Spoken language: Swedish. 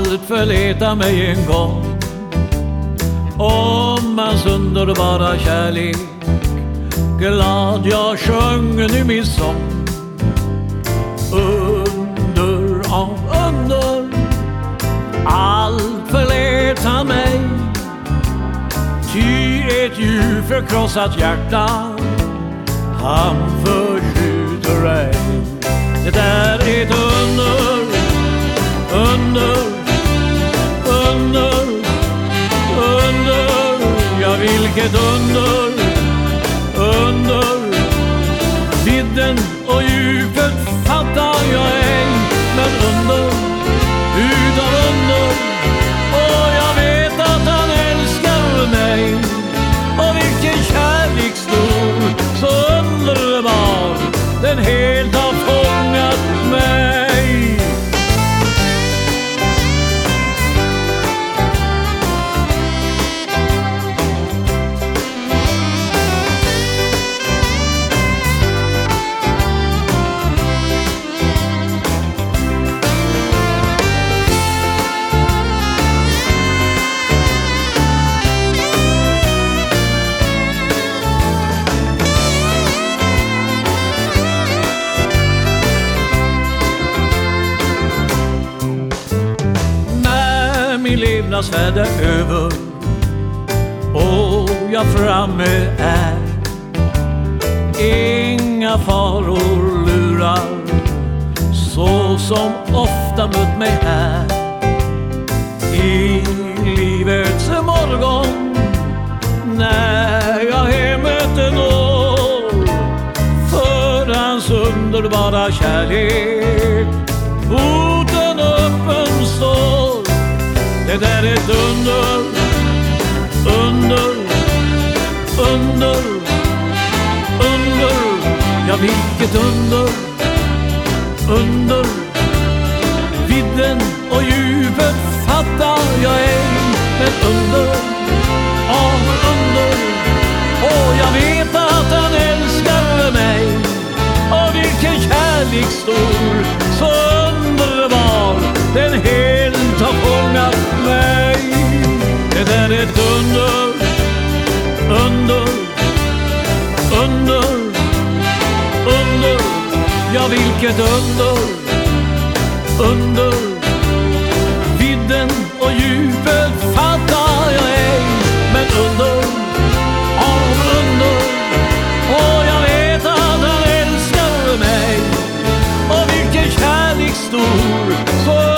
allt förleta mig en gång om hans underbara kärlek. Glad jag sjöng nu min sång. Under av under, allt förlät han mig. Ty ett djup förkrossat hjärta han förskjuter ej. Det är ett under, under, under, under. Ja, vilket under, under. Vidden och djupet fattar jag ej, men under, utav under. Och jag vet att han älskar mig. Och vilken kärlek stor, så underbar, den helt har fångat mig. Min levnadsfärd är över och jag framme är. Inga faror lurar så som ofta mött mig här. I livets morgon när jag hemmet når, för hans underbara kärlek porten öppen står. Det där är ett under, under, under, under. Ja, vilket under, under. Vidden och djupet fattar jag ej, men under, av under. Och jag vet att han älskar mig. Och vilken kärlek stor, så underbar, den helt har fångat mig. Det där är ett under, under, under, under. Ja, vilket under, under. Vidden och djupet fattar jag ej, men under, av under. Och jag vet att han älskar mig. Och vilken kärlek stor, så